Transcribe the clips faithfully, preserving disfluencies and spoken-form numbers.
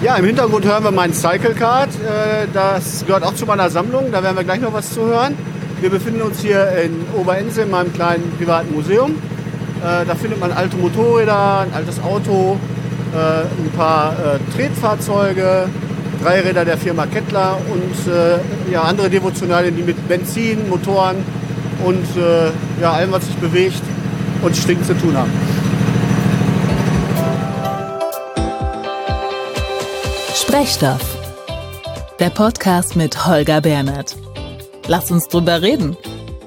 Ja, im Hintergrund hören wir mein Cycle Kart. Das gehört auch zu meiner Sammlung. Da werden wir gleich noch was zu hören. Wir befinden uns hier in Oberense in meinem kleinen privaten Museum. Da findet man alte Motorräder, ein altes Auto, ein paar Tretfahrzeuge, Dreiräder der Firma Kettler und ja, andere Devotionalien, die mit Benzin, Motoren und ja, allem, was sich bewegt und stinkt, zu tun haben. Sprechstoff, der Podcast mit Holger Bernert. Lass uns drüber reden.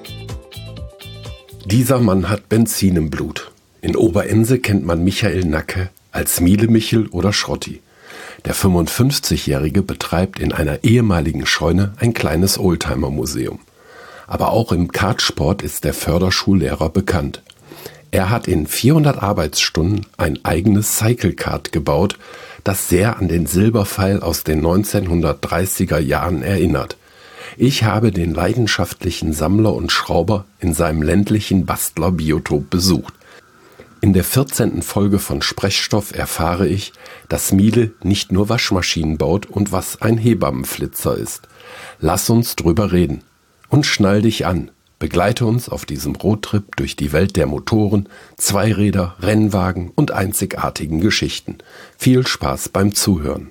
Dieser Mann hat Benzin im Blut. In Oberense kennt man Michael Nacke als Miele Michel oder Schrotti. Der fünfundfünfzigjährige betreibt in einer ehemaligen Scheune ein kleines Oldtimer-Museum. Aber auch im Kartsport ist der Förderschullehrer bekannt. Er hat in vierhundert Arbeitsstunden ein eigenes Cycle-Kart gebaut, das sehr an den Silberpfeil aus den neunzehnhundertdreißiger Jahren erinnert. Ich habe den leidenschaftlichen Sammler und Schrauber in seinem ländlichen Bastler-Biotop besucht. In der vierzehnten Folge von Sprechstoff erfahre ich, dass Miele nicht nur Waschmaschinen baut und was ein Hebammenflitzer ist. Lass uns drüber reden. Und schnall dich an. Begleite uns auf diesem Roadtrip durch die Welt der Motoren, Zweiräder, Rennwagen und einzigartigen Geschichten. Viel Spaß beim Zuhören.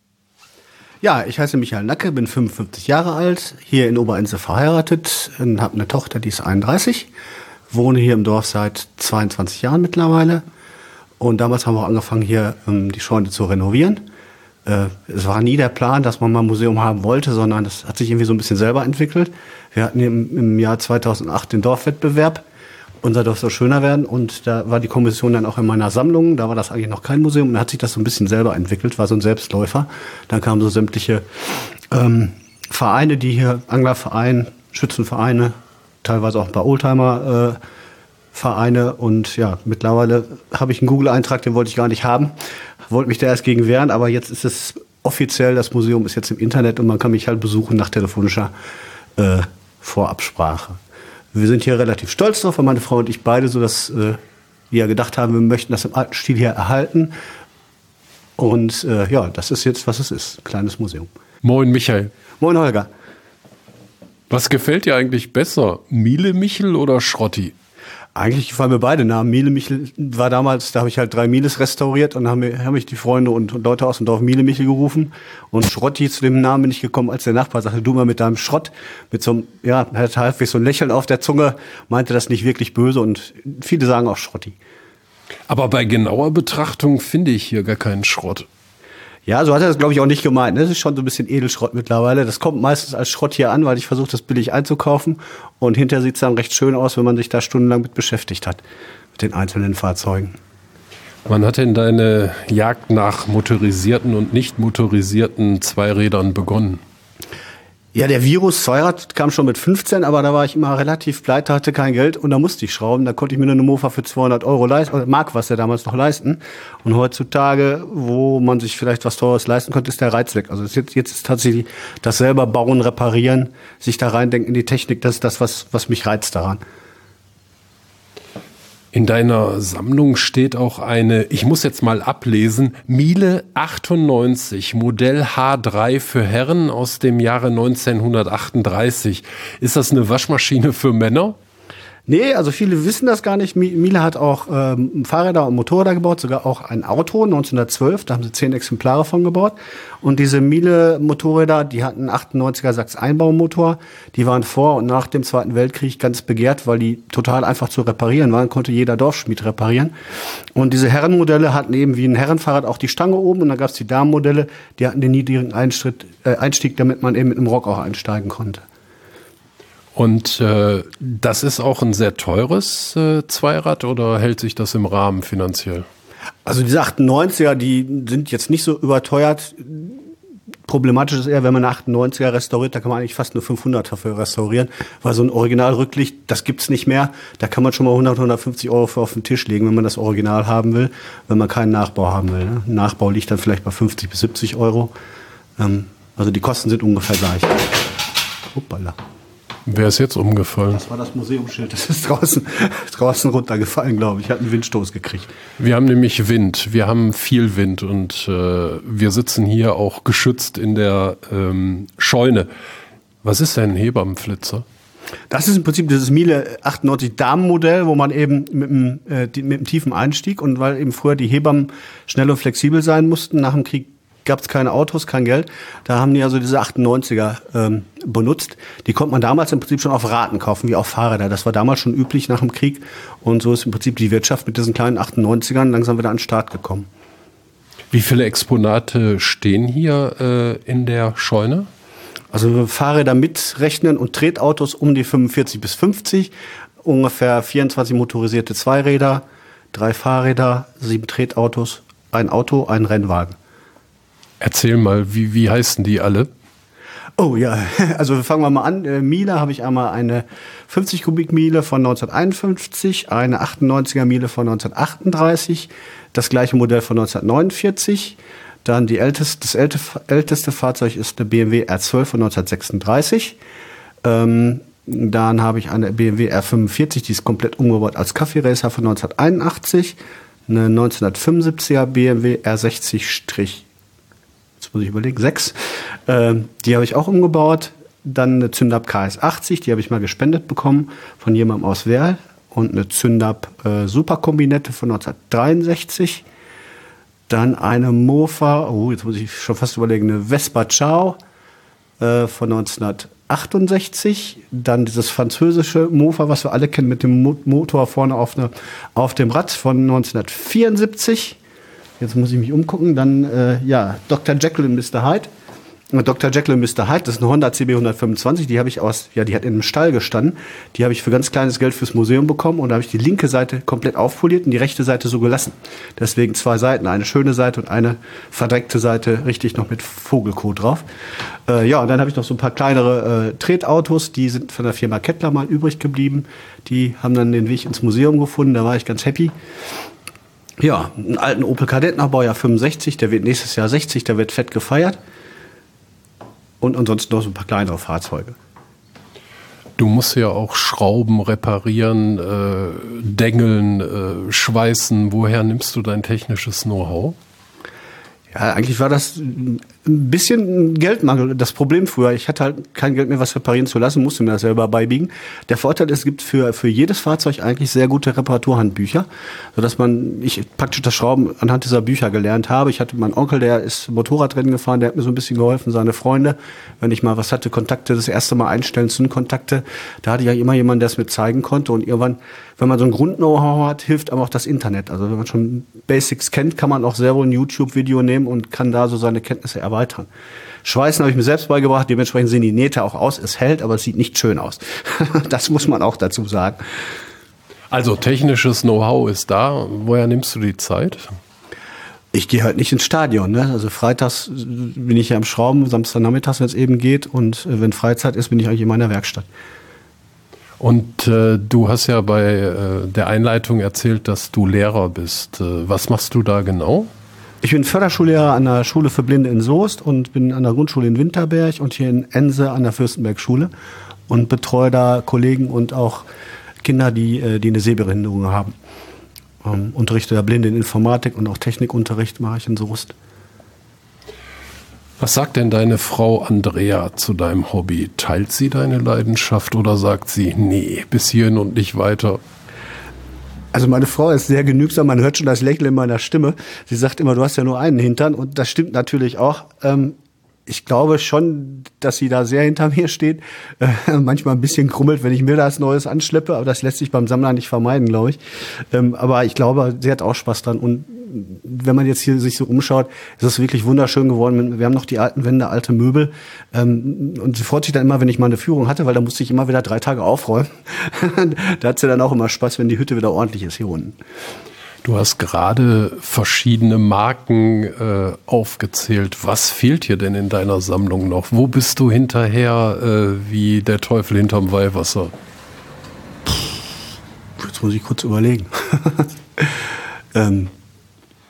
Ja, ich heiße Michael Nacke, bin fünfundfünfzig Jahre alt, hier in Oberense verheiratet, habe eine Tochter, die ist einunddreißig, wohne hier im Dorf seit zweiundzwanzig Jahren mittlerweile. Und damals haben wir auch angefangen, hier ähm, die Scheune zu renovieren. Es war nie der Plan, dass man mal ein Museum haben wollte, sondern das hat sich irgendwie so ein bisschen selber entwickelt. Wir hatten im, im Jahr zweitausendacht den Dorfwettbewerb, unser Dorf soll schöner werden, und da war die Kommission dann auch in meiner Sammlung, da war das eigentlich noch kein Museum, und da hat sich das so ein bisschen selber entwickelt, war so ein Selbstläufer. Dann kamen so sämtliche ähm, Vereine, die hier, Anglerverein, Schützenvereine, teilweise auch ein paar Oldtimer äh, Vereine, und ja, mittlerweile habe ich einen Google-Eintrag, den wollte ich gar nicht haben, wollte mich da erst gegen wehren, aber jetzt ist es offiziell, das Museum ist jetzt im Internet und man kann mich halt besuchen nach telefonischer äh, Vorabsprache. Wir sind hier relativ stolz drauf, weil meine Frau und ich beide so, dass äh, wir gedacht haben, wir möchten das im alten Stil hier erhalten, und äh, ja, das ist jetzt, was es ist, ein kleines Museum. Moin Michael. Moin Holger. Was gefällt dir eigentlich besser, Miele Michel oder Schrotti? Eigentlich gefallen mir beide Namen. Miele Michel war damals, da habe ich halt drei Miles restauriert, und haben, haben mich die Freunde und, und Leute aus dem Dorf Miele Michel gerufen. Und Schrotti, zu dem Namen bin ich gekommen, als der Nachbar sagte, du mal mit deinem Schrott, mit so einem, ja, hat halbwegs so ein Lächeln auf der Zunge, meinte das nicht wirklich böse, und viele sagen auch Schrotti. Aber bei genauer Betrachtung finde ich hier gar keinen Schrott. Ja, so hat er das, glaube ich, auch nicht gemeint. Das ist schon so ein bisschen Edelschrott mittlerweile. Das kommt meistens als Schrott hier an, weil ich versuche, das billig einzukaufen. Und hinterher sieht es dann recht schön aus, wenn man sich da stundenlang mit beschäftigt hat, mit den einzelnen Fahrzeugen. Wann hat denn deine Jagd nach motorisierten und nicht motorisierten Zweirädern begonnen? Ja, der Virus Zweirad kam schon mit fünfzehn, aber da war ich immer relativ pleite, hatte kein Geld, und da musste ich schrauben. Da konnte ich mir eine Mofa für zweihundert Euro leisten, oder Mark, was der damals noch leisten. Und heutzutage, wo man sich vielleicht was Teures leisten konnte, ist der Reiz weg. Also jetzt, jetzt ist tatsächlich das selber bauen, reparieren, sich da reindenken in die Technik, das ist das, was, was mich reizt daran. In deiner Sammlung steht auch eine, ich muss jetzt mal ablesen, Miele achtundneunzig, Modell H drei für Herren aus dem Jahre neunzehnhundertachtunddreißig. Ist das eine Waschmaschine für Männer? Nee, also viele wissen das gar nicht. Miele hat auch ähm, Fahrräder und Motorräder gebaut, sogar auch ein Auto neunzehnhundertzwölf, da haben sie zehn Exemplare von gebaut. Und diese Miele-Motorräder, die hatten einen achtundneunziger Sachs-Einbaumotor, die waren vor und nach dem Zweiten Weltkrieg ganz begehrt, weil die total einfach zu reparieren waren, konnte jeder Dorfschmied reparieren. Und diese Herrenmodelle hatten eben wie ein Herrenfahrrad auch die Stange oben, und dann gab es die Damenmodelle, die hatten den niedrigen Einstieg, äh, Einstieg, damit man eben mit einem Rock auch einsteigen konnte. Und äh, das ist auch ein sehr teures äh, Zweirad, oder hält sich das im Rahmen finanziell? Also diese achtundneunziger, die sind jetzt nicht so überteuert. Problematisch ist eher, wenn man eine achtundneunziger restauriert, da kann man eigentlich fast nur fünfhunderter für restaurieren, weil so ein Originalrücklicht, das gibt's nicht mehr. Da kann man schon mal hundert, hundertfünfzig Euro für auf den Tisch legen, wenn man das Original haben will, wenn man keinen Nachbau haben will. Ne? Ein Nachbau liegt dann vielleicht bei fünfzig bis siebzig Euro. Ähm, also die Kosten sind ungefähr gleich. Hoppala. Wer ist jetzt umgefallen? Das war das Museumsschild. Das ist draußen, draußen runtergefallen, glaube ich. Hat einen Windstoß gekriegt. Wir haben nämlich Wind. Wir haben viel Wind und äh, wir sitzen hier auch geschützt in der ähm, Scheune. Was ist denn ein Hebammenflitzer? Das ist im Prinzip dieses Miele achtundneunzig Damenmodell, wo man eben mit einem, äh, mit einem tiefen Einstieg und weil eben früher die Hebammen schnell und flexibel sein mussten, nach dem Krieg gab es keine Autos, kein Geld. Da haben die also diese achtundneunziger ähm, benutzt. Die konnte man damals im Prinzip schon auf Raten kaufen, wie auch Fahrräder. Das war damals schon üblich nach dem Krieg. Und so ist im Prinzip die Wirtschaft mit diesen kleinen achtundneunzigern langsam wieder an den Start gekommen. Wie viele Exponate stehen hier äh, in der Scheune? Also Fahrräder mitrechnen und Tretautos um die fünfundvierzig bis fünfzig. Ungefähr vierundzwanzig motorisierte Zweiräder, drei Fahrräder, sieben Tretautos, ein Auto, ein Rennwagen. Erzähl mal, wie, wie heißen die alle? Oh ja, also fangen wir mal an. Äh, Miele habe ich einmal eine fünfzig Kubik Miele von neunzehnhunderteinundfünfzig, eine achtundneunziger Miele von neunzehnhundertachtunddreißig, das gleiche Modell von neunzehnhundertneunundvierzig. Dann die älteste, das älteste, älteste Fahrzeug ist eine B M W R zwölf von neunzehnhundertsechsunddreißig. Ähm, dann habe ich eine B M W R fünfundvierzig, die ist komplett umgebaut als Kaffeeracer von neunzehnhunderteinundachtzig. Eine neunzehnhundertfünfundsiebziger B M W R sechzig, jetzt muss ich überlegen, sechs. Ähm, die habe ich auch umgebaut. Dann eine Zündab K S achtzig, die habe ich mal gespendet bekommen von jemandem aus Werl. Und eine Zündab äh, Superkombinette von neunzehnhundertdreiundsechzig. Dann eine Mofa, oh, jetzt muss ich schon fast überlegen, eine Vespa Ciao äh, von neunzehnhundertachtundsechzig. Dann dieses französische Mofa, was wir alle kennen, mit dem Mo- Motor vorne auf, eine, auf dem Rad von neunzehnhundertvierundsiebzig. Jetzt muss ich mich umgucken. Dann, äh, ja, Doktor Jekyll und Mister Hyde. Doktor Jekyll und Mister Hyde, das ist eine Honda C B hundertfünfundzwanzig, die habe ich aus, ja, die hat in einem Stall gestanden. Die habe ich für ganz kleines Geld fürs Museum bekommen und da habe ich die linke Seite komplett aufpoliert und die rechte Seite so gelassen. Deswegen zwei Seiten, eine schöne Seite und eine verdreckte Seite, richtig noch mit Vogelkot drauf. Äh, ja, und dann habe ich noch so ein paar kleinere äh, Tretautos, die sind von der Firma Kettler mal übrig geblieben. Die haben dann den Weg ins Museum gefunden, da war ich ganz happy. Ja, einen alten Opel Kadett nach Baujahr fünfundsechzig, der wird nächstes Jahr sechzig, der wird fett gefeiert. Und ansonsten noch so ein paar kleinere Fahrzeuge. Du musst ja auch Schrauben reparieren, äh, dengeln, äh, schweißen. Woher nimmst du dein technisches Know-how? Ja, eigentlich war das ein bisschen ein Geldmangel. Das Problem früher, ich hatte halt kein Geld mehr, was reparieren zu lassen, musste mir das selber beibiegen. Der Vorteil ist, es gibt für, für jedes Fahrzeug eigentlich sehr gute Reparaturhandbücher, sodass man, ich praktisch das Schrauben anhand dieser Bücher gelernt habe. Ich hatte meinen Onkel, der ist Motorradrennen gefahren, der hat mir so ein bisschen geholfen, seine Freunde, wenn ich mal was hatte, Kontakte, das erste Mal einstellen, Zündkontakte, da hatte ich ja immer jemanden, der es mir zeigen konnte und irgendwann, wenn man so ein Grund-Know-how hat, hilft einem auch das Internet. Also wenn man schon Basics kennt, kann man auch selber ein YouTube-Video nehmen und kann da so seine Kenntnisse erweitern. Schweißen habe ich mir selbst beigebracht, dementsprechend sehen die Nähte auch aus, es hält, aber es sieht nicht schön aus. Das muss man auch dazu sagen. Also technisches Know-how ist da. Woher nimmst du die Zeit? Ich gehe halt nicht ins Stadion. Ne? Also freitags bin ich ja am Schrauben, Samstagnachmittags, wenn es eben geht. Und wenn Freizeit ist, bin ich eigentlich in meiner Werkstatt. Und äh, du hast ja bei äh, der Einleitung erzählt, dass du Lehrer bist. Äh, was machst du da genau? Ich bin Förderschullehrer an der Schule für Blinde in Soest und bin an der Grundschule in Winterberg und hier in Ense an der Fürstenberg-Schule und betreue da Kollegen und auch Kinder, die, die eine Sehbehinderung haben. Ähm, unterrichte da Blinde in Informatik und auch Technikunterricht mache ich in Soest. Was sagt denn deine Frau Andrea zu deinem Hobby? Teilt sie deine Leidenschaft oder sagt sie, nee, bis hierhin und nicht weiter? Also meine Frau ist sehr genügsam, man hört schon das Lächeln in meiner Stimme. Sie sagt immer, du hast ja nur einen Hintern und das stimmt natürlich auch. Ähm, ich glaube schon, dass sie da sehr hinter mir steht. Äh, manchmal ein bisschen krummelt, wenn ich mir das Neues anschleppe, aber das lässt sich beim Sammler nicht vermeiden, glaube ich. Ähm, aber ich glaube, sie hat auch Spaß dran und wenn man jetzt hier sich so umschaut, ist es wirklich wunderschön geworden. Wir haben noch die alten Wände, alte Möbel. Ähm, und sie freut sich dann immer, wenn ich mal eine Führung hatte, weil da musste ich immer wieder drei Tage aufräumen. Da hat sie dann auch immer Spaß, wenn die Hütte wieder ordentlich ist hier unten. Du hast gerade verschiedene Marken äh, aufgezählt. Was fehlt dir denn in deiner Sammlung noch? Wo bist du hinterher äh, wie der Teufel hinterm Weihwasser? Jetzt muss ich kurz überlegen. ähm,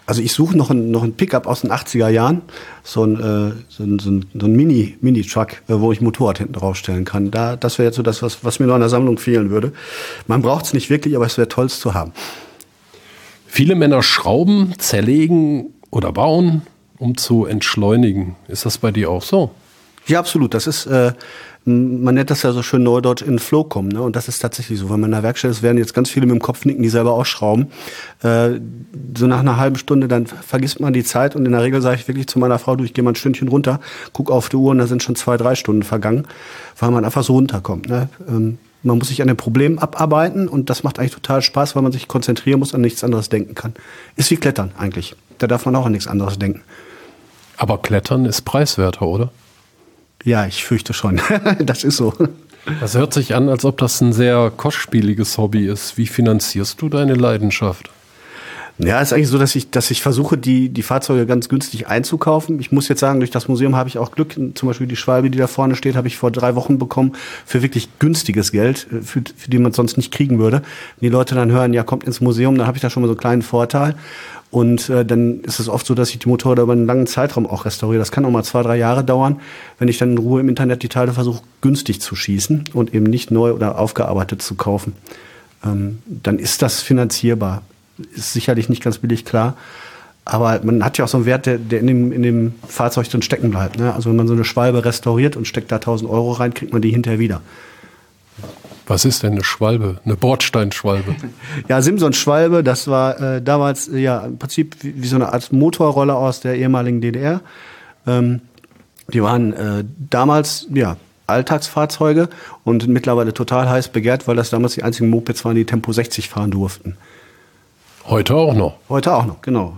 Also ich suche noch einen noch ein Pickup aus den achtziger Jahren, so ein, äh, so ein, so ein, so ein Mini, Mini-Truck, äh, wo ich ein Motorrad hinten draufstellen kann. Da, das wäre jetzt so das, was, was mir noch in der Sammlung fehlen würde. Man braucht es nicht wirklich, aber es wäre toll, es zu haben. Viele Männer schrauben, zerlegen oder bauen, um zu entschleunigen. Ist das bei dir auch so? Ja, absolut. Das ist, äh, man nennt das ja so schön neudeutsch in den Flow kommen. Ne? Und das ist tatsächlich so. Wenn man in der Werkstatt ist, werden jetzt ganz viele mit dem Kopf nicken, die selber ausschrauben. Äh, so nach einer halben Stunde, dann vergisst man die Zeit. Und in der Regel sage ich wirklich zu meiner Frau, du, ich gehe mal ein Stündchen runter, guck auf die Uhr und da sind schon zwei, drei Stunden vergangen, weil man einfach so runterkommt. Ne? Ähm, man muss sich an den Problemen abarbeiten und das macht eigentlich total Spaß, weil man sich konzentrieren muss und an nichts anderes denken kann. Ist wie Klettern eigentlich. Da darf man auch an nichts anderes denken. Aber Klettern ist preiswerter, oder? Ja, ich fürchte schon. Das ist so. Das hört sich an, als ob das ein sehr kostspieliges Hobby ist. Wie finanzierst du deine Leidenschaft? Ja, es ist eigentlich so, dass ich, dass ich versuche, die, die Fahrzeuge ganz günstig einzukaufen. Ich muss jetzt sagen, durch das Museum habe ich auch Glück. Zum Beispiel die Schwalbe, die da vorne steht, habe ich vor drei Wochen bekommen für wirklich günstiges Geld, für, für die man sonst nicht kriegen würde. Wenn die Leute dann hören, ja, kommt ins Museum, dann habe ich da schon mal so einen kleinen Vorteil. Und äh, dann ist es oft so, dass ich die Motorräder über einen langen Zeitraum auch restauriere. Das kann auch mal zwei, drei Jahre dauern, wenn ich dann in Ruhe im Internet die Teile versuche, günstig zu schießen und eben nicht neu oder aufgearbeitet zu kaufen. Ähm, dann ist das finanzierbar. Ist sicherlich nicht ganz billig, klar. Aber man hat ja auch so einen Wert, der, der in, dem, in dem Fahrzeug drin stecken bleibt. Ne? Also wenn man so eine Schwalbe restauriert und steckt da tausend Euro rein, kriegt man die hinterher wieder. Was ist denn eine Schwalbe? Eine Bordsteinschwalbe? Ja, Simson-Schwalbe, das war äh, damals äh, ja im Prinzip wie, wie so eine Art Motorroller aus der ehemaligen D D R. Ähm, die waren äh, damals ja Alltagsfahrzeuge und mittlerweile total heiß begehrt, weil das damals die einzigen Mopeds waren, die Tempo sechzig fahren durften. Heute auch noch? Heute auch noch, genau.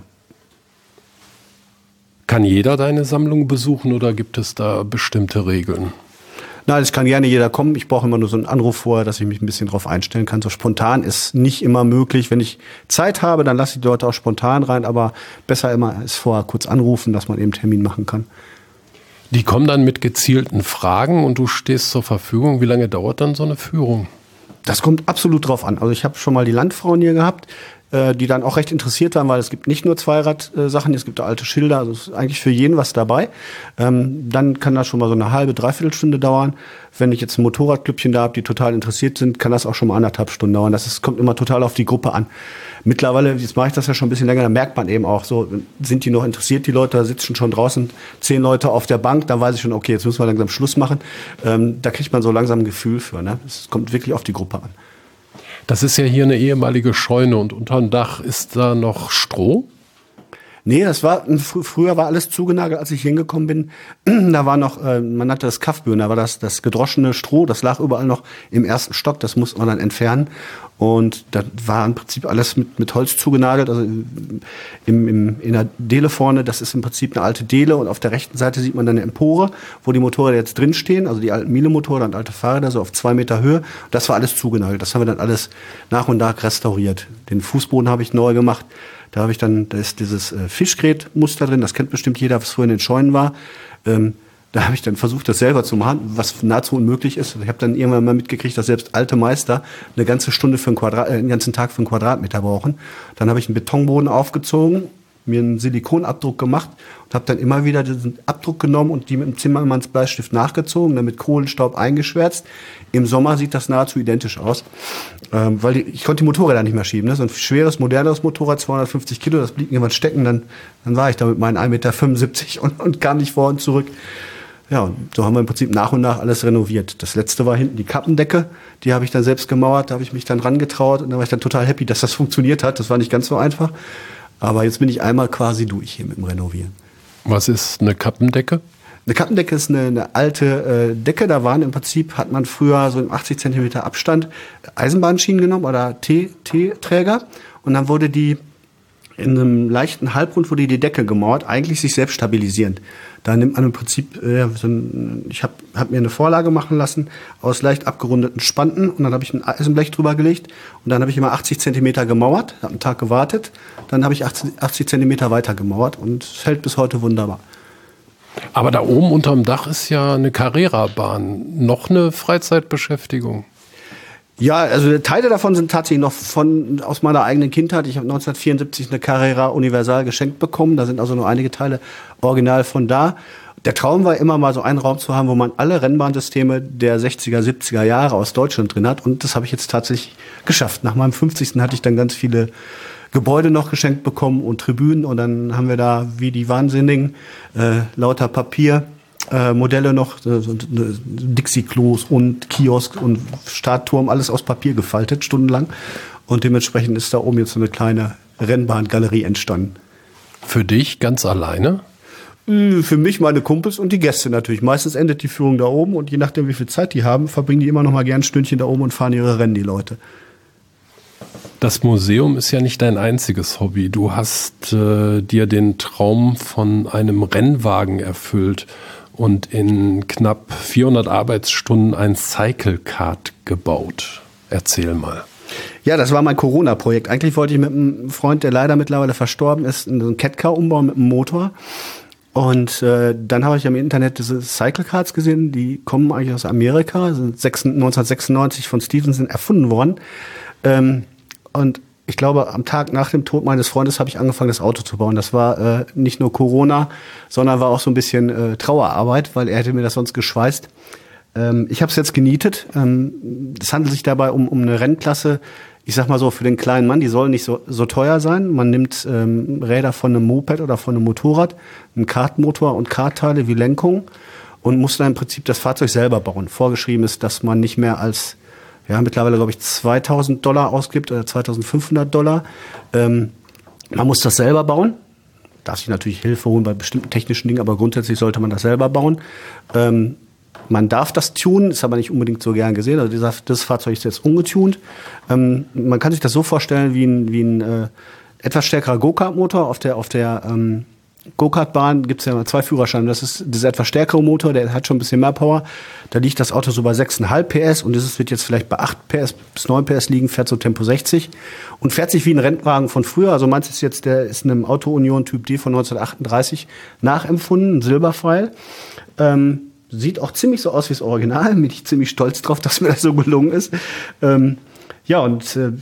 Kann jeder deine Sammlung besuchen oder gibt es da bestimmte Regeln? Nein, es kann gerne jeder kommen. Ich brauche immer nur so einen Anruf vorher, dass ich mich ein bisschen drauf einstellen kann. So spontan ist nicht immer möglich. Wenn ich Zeit habe, dann lasse ich die Leute auch spontan rein. Aber besser immer ist vorher kurz anrufen, dass man eben einen Termin machen kann. Die kommen dann mit gezielten Fragen und du stehst zur Verfügung. Wie lange dauert dann so eine Führung? Das kommt absolut drauf an. Also ich habe schon mal die Landfrauen hier gehabt, die dann auch recht interessiert waren, weil es gibt nicht nur Zweirad-Sachen, es gibt da alte Schilder, also es ist eigentlich für jeden was dabei. Ähm, dann kann das schon mal so eine halbe, dreiviertel Stunde dauern. Wenn ich jetzt ein Motorradklüppchen da habe, die total interessiert sind, kann das auch schon mal anderthalb Stunden dauern. Das ist, kommt immer total auf die Gruppe an. Mittlerweile, jetzt mache ich das ja schon ein bisschen länger, da merkt man eben auch so, sind die noch interessiert, die Leute, da sitzen schon draußen zehn Leute auf der Bank, dann weiß ich schon, okay, jetzt müssen wir langsam Schluss machen. Ähm, da kriegt man so langsam ein Gefühl für, ne? Es kommt wirklich auf die Gruppe an. Das ist ja hier eine ehemalige Scheune und unterm Dach ist da noch Stroh? Nee, das war, früher war alles zugenagelt, als ich hingekommen bin. Da war noch, man nannte das Kaffböen, da war das, das gedroschene Stroh, das lag überall noch im ersten Stock, das musste man dann entfernen. Und da war im Prinzip alles mit, mit Holz zugenagelt, also im, im, in der Dele vorne, das ist im Prinzip eine alte Dele und auf der rechten Seite sieht man dann eine Empore, wo die Motorräder jetzt drin stehen, also die alten Miele-Motorräder und alte Fahrräder, so auf zwei Meter Höhe. Das war alles zugenagelt, das haben wir dann alles nach und nach restauriert. Den Fußboden habe ich neu gemacht. Da habe ich dann, da ist dieses äh, Fischgrätmuster drin, das kennt bestimmt jeder, was früher in den Scheunen war. Ähm, da habe ich dann versucht, das selber zu machen, was nahezu unmöglich ist. Ich habe dann irgendwann mal mitgekriegt, dass selbst alte Meister eine ganze Stunde für einen Quadrat, äh, einen ganzen Tag für einen Quadratmeter brauchen. Dann habe ich einen Betonboden aufgezogen, mir einen Silikonabdruck gemacht und habe dann immer wieder diesen Abdruck genommen und die mit dem Zimmermanns Bleistift nachgezogen, dann mit Kohlenstaub eingeschwärzt. Im Sommer sieht das nahezu identisch aus, ähm, weil die, ich konnte die Motorräder nicht mehr schieben. Ne? So ein schweres, moderneres Motorrad, zweihundertfünfzig Kilo, das blieb irgendwann stecken, dann, dann war ich da mit meinen ein Meter fünfundsiebzig und, und kam nicht vor und zurück. Ja, und so haben wir im Prinzip nach und nach alles renoviert. Das letzte war hinten die Kappendecke, die habe ich dann selbst gemauert, da habe ich mich dann rangetraut und da war ich dann total happy, dass das funktioniert hat. Das war nicht ganz so einfach. Aber jetzt bin ich einmal quasi durch hier mit dem Renovieren. Was ist eine Kappendecke? Eine Kappendecke ist eine, eine alte äh, Decke. Da waren im Prinzip, hat man früher so im achtzig Zentimeter Abstand Eisenbahnschienen genommen oder T-Träger. Und dann wurde die in einem leichten Halbrund wurde die Decke gemauert, eigentlich sich selbst stabilisierend. Da nimmt man im Prinzip, äh, so ein, ich habe hab mir eine Vorlage machen lassen aus leicht abgerundeten Spanten und dann habe ich ein Eisenblech drüber gelegt und dann habe ich immer achtzig Zentimeter gemauert, habe einen Tag gewartet, dann habe ich achtzig Zentimeter weiter gemauert und es hält bis heute wunderbar. Aber da oben unterm Dach ist ja eine Carrera-Bahn, noch eine Freizeitbeschäftigung. Ja, also Teile davon sind tatsächlich noch von aus meiner eigenen Kindheit. Ich habe neunzehnhundertvierundsiebzig eine Carrera Universal geschenkt bekommen. Da sind also nur einige Teile original von da. Der Traum war immer mal so einen Raum zu haben, wo man alle Rennbahnsysteme der sechziger, siebziger Jahre aus Deutschland drin hat. Und das habe ich jetzt tatsächlich geschafft. Nach meinem fünfzigsten hatte ich dann ganz viele Gebäude noch geschenkt bekommen und Tribünen. Und dann haben wir da wie die Wahnsinnigen äh, lauter Papier. Äh, Modelle noch, äh, so, äh, Dixie-Klos und Kiosk und Startturm, alles aus Papier gefaltet, stundenlang. Und dementsprechend ist da oben jetzt so eine kleine Rennbahngalerie entstanden. Für dich ganz alleine? Äh, für mich, meine Kumpels und die Gäste natürlich. Meistens endet die Führung da oben und je nachdem, wie viel Zeit die haben, verbringen die immer noch mal gern ein Stündchen da oben und fahren ihre Rennen, die Leute. Das Museum ist ja nicht dein einziges Hobby. Du hast äh, dir den Traum von einem Rennwagen erfüllt und in knapp vierhundert Arbeitsstunden ein Cycle Kart gebaut. Erzähl mal. Ja, das war mein Corona-Projekt. Eigentlich wollte ich mit einem Freund, der leider mittlerweile verstorben ist, einen Catcar umbauen mit einem Motor. Und äh, dann habe ich im Internet diese Cycle Karts gesehen, die kommen eigentlich aus Amerika, sind neunzehnhundertsechsundneunzig von Stevenson erfunden worden. Ähm, und ich glaube, am Tag nach dem Tod meines Freundes habe ich angefangen, das Auto zu bauen. Das war äh, nicht nur Corona, sondern war auch so ein bisschen äh, Trauerarbeit, weil er hätte mir das sonst geschweißt. Ähm, ich habe es jetzt genietet. Ähm, es handelt sich dabei um, um eine Rennklasse, ich sag mal so, für den kleinen Mann, die soll nicht so, so teuer sein. Man nimmt ähm, Räder von einem Moped oder von einem Motorrad, einen Kartmotor und Kartteile wie Lenkung und muss dann im Prinzip das Fahrzeug selber bauen. Vorgeschrieben ist, dass man nicht mehr als ja, mittlerweile, glaube ich, zweitausend Dollar ausgibt oder zweitausendfünfhundert Dollar. Ähm, man muss das selber bauen. Darf sich natürlich Hilfe holen bei bestimmten technischen Dingen, aber grundsätzlich sollte man das selber bauen. Ähm, man darf das tunen, ist aber nicht unbedingt so gern gesehen. Also dieser, das Fahrzeug ist jetzt ungetunt. Ähm, man kann sich das so vorstellen wie ein, wie ein äh, etwas stärkerer Go-Kart-Motor. Auf der, auf der ähm, Go-Kart-Bahn gibt es ja zwei Führerscheine. Das ist dieser etwas stärkere Motor, der hat schon ein bisschen mehr Power. Da liegt das Auto so bei sechs Komma fünf P S und dieses wird jetzt vielleicht bei acht P S bis neun P S liegen, fährt so Tempo sechzig und fährt sich wie ein Rennwagen von früher. Also meins ist jetzt, der ist in einem Auto Union Typ D von neunzehnhundertachtunddreißig nachempfunden, ein Silberpfeil. Ähm, sieht auch ziemlich so aus wie das Original, bin ich ziemlich stolz drauf, dass mir das so gelungen ist. Ähm, ja, und äh,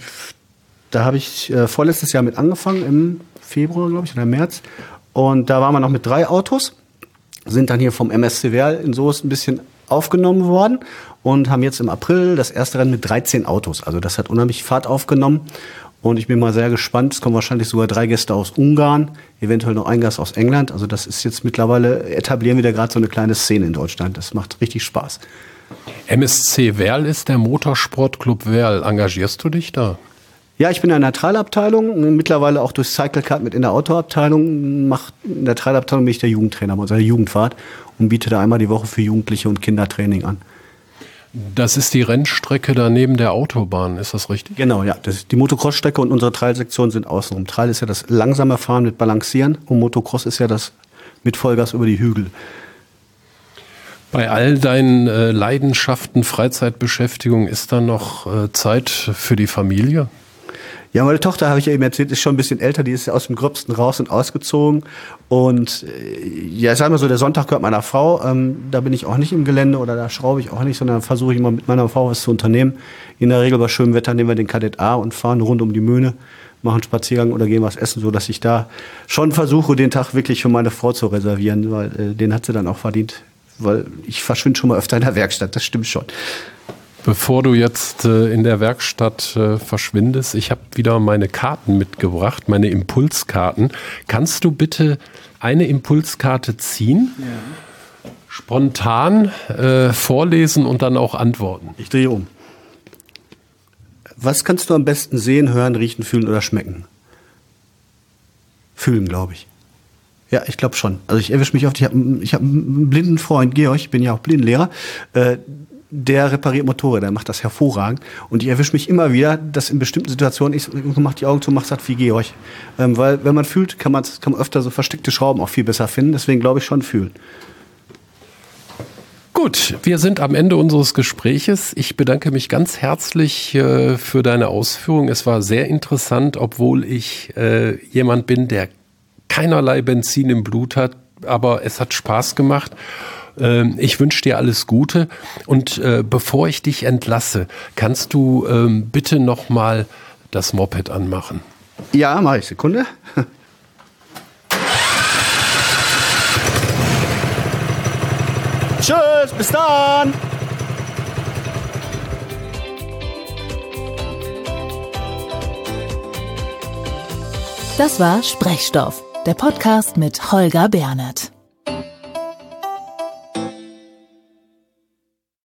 da habe ich äh, vorletztes Jahr mit angefangen, im Februar, glaube ich, oder im März. Und da waren wir noch mit drei Autos, sind dann hier vom M S C Werl in Soest ein bisschen aufgenommen worden und haben jetzt im April das erste Rennen mit dreizehn Autos. Also das hat unheimlich Fahrt aufgenommen und ich bin mal sehr gespannt. Es kommen wahrscheinlich sogar drei Gäste aus Ungarn, eventuell noch ein Gast aus England. Also das ist jetzt mittlerweile, etablieren wir da gerade so eine kleine Szene in Deutschland. Das macht richtig Spaß. M S C Werl ist der Motorsportclub Werl. Engagierst du dich da? Ja, ich bin in der Neutralabteilung, mittlerweile auch durch Cycle Kart mit in der Autoabteilung. Mach, in der Neutralabteilung bin ich der Jugendtrainer bei unserer Jugendfahrt und biete da einmal die Woche für Jugendliche und Kinder Training an. Das ist die Rennstrecke da neben der Autobahn, ist das richtig? Genau, ja. Das ist die Motocross-Strecke und unsere Trailsektion sind außenrum. Trail ist ja das langsame Fahren mit Balancieren und Motocross ist ja das mit Vollgas über die Hügel. Bei all deinen äh, Leidenschaften, Freizeitbeschäftigung, ist da noch äh, Zeit für die Familie? Ja, meine Tochter, habe ich ja eben erzählt, ist schon ein bisschen älter, die ist ja aus dem Gröbsten raus und ausgezogen. Und ja, ich sag mal so, der Sonntag gehört meiner Frau. Ähm, da bin ich auch nicht im Gelände oder da schraube ich auch nicht, sondern versuche ich immer mit meiner Frau was zu unternehmen. In der Regel bei schönem Wetter nehmen wir den Kadett A und fahren rund um die Möhne, machen einen Spaziergang oder gehen was essen, so dass ich da schon versuche, den Tag wirklich für meine Frau zu reservieren, weil äh, den hat sie dann auch verdient. Weil ich verschwinde schon mal öfter in der Werkstatt, das stimmt schon. Bevor du jetzt äh, in der Werkstatt äh, verschwindest, ich habe wieder meine Karten mitgebracht, meine Impulskarten. Kannst du bitte eine Impulskarte ziehen, ja. spontan äh, vorlesen und dann auch antworten? Ich drehe um. Was kannst du am besten sehen, hören, riechen, fühlen oder schmecken? Fühlen, glaube ich. Ja, ich glaube schon. Also ich erwische mich oft, ich habe ich hab einen blinden Freund, Georg, ich bin ja auch Blindenlehrer, äh, der repariert Motorräder, der macht das hervorragend. Und ich erwische mich immer wieder, dass in bestimmten Situationen ich mach die Augen zu, mach das wie Georg. Ähm, weil wenn man fühlt, kann man, kann man öfter so versteckte Schrauben auch viel besser finden. Deswegen glaube ich schon fühlen. Gut, wir sind am Ende unseres Gespräches. Ich bedanke mich ganz herzlich äh, für deine Ausführungen. Es war sehr interessant, obwohl ich äh, jemand bin, der keinerlei Benzin im Blut hat, aber es hat Spaß gemacht. Ähm, ich wünsche dir alles Gute und äh, bevor ich dich entlasse, kannst du ähm, bitte nochmal das Moped anmachen? Ja, mach ich. Sekunde. Tschüss, bis dann! Das war Sprechstoff, der Podcast mit Holger Bernert.